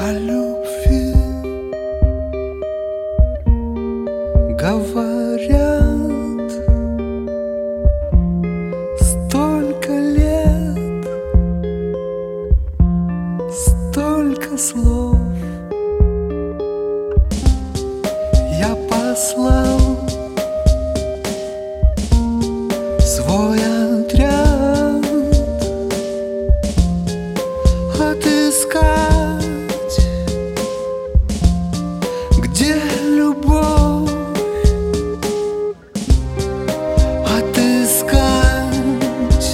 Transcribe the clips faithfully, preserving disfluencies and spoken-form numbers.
О любви говорят столько лет, столько слов. Я послал свой отряд отыскать, где любовь, отыскать,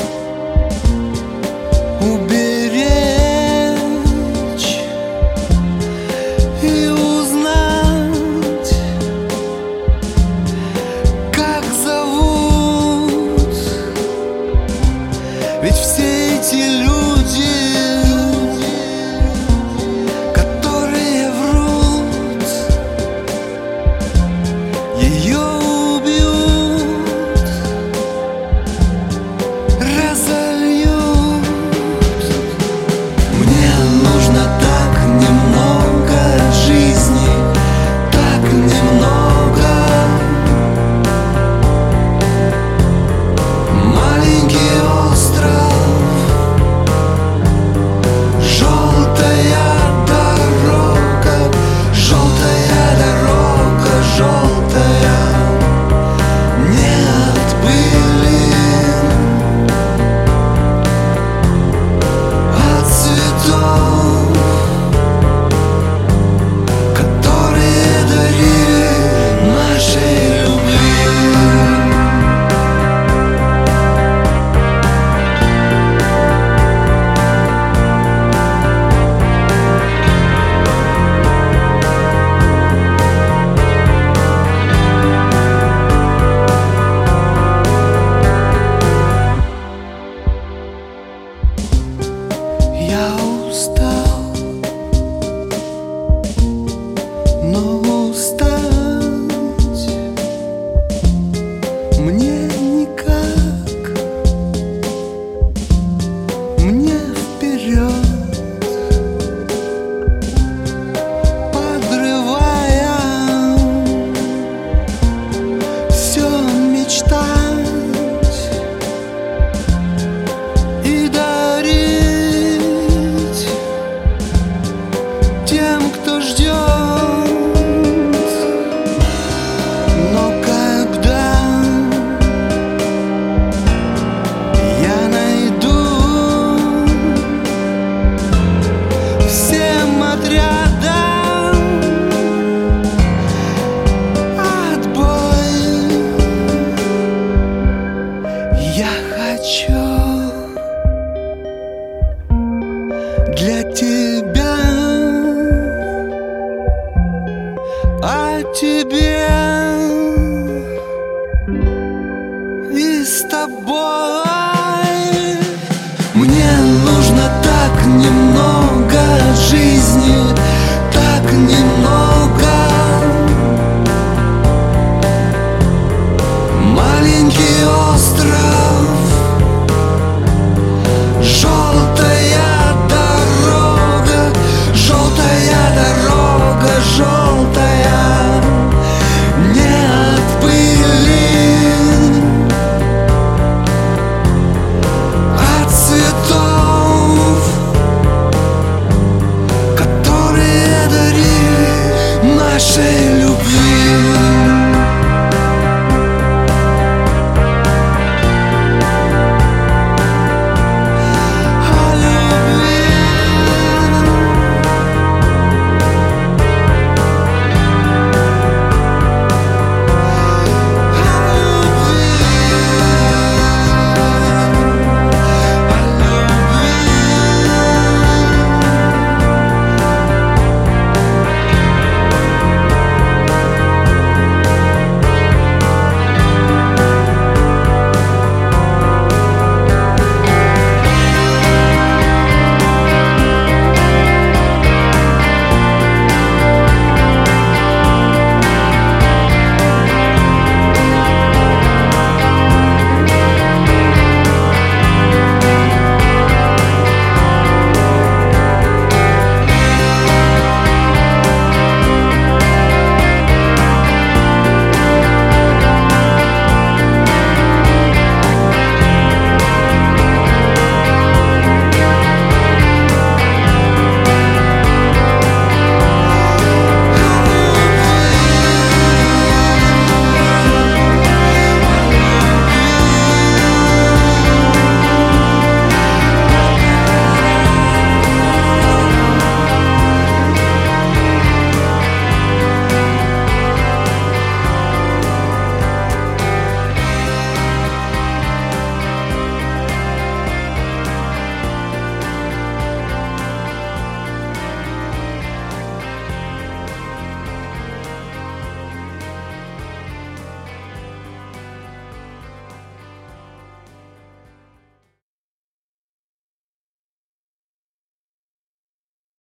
уберечь и узнать, как зовут. Ведь все эти люди, которые врут, ее убьют, разольют. Мне нужно так немного жизни, так немного. Маленький остров, желтая дорога, желтая дорога, желтая, не от пыли, от цветов, которые дарили нашей любви. Я устал, но устать мне никак, мне вперед, подрывая все мечтать и дарить тем, кто ждет. Но когда я найду всем отрядом отбой, я хочу для тебя, а тебе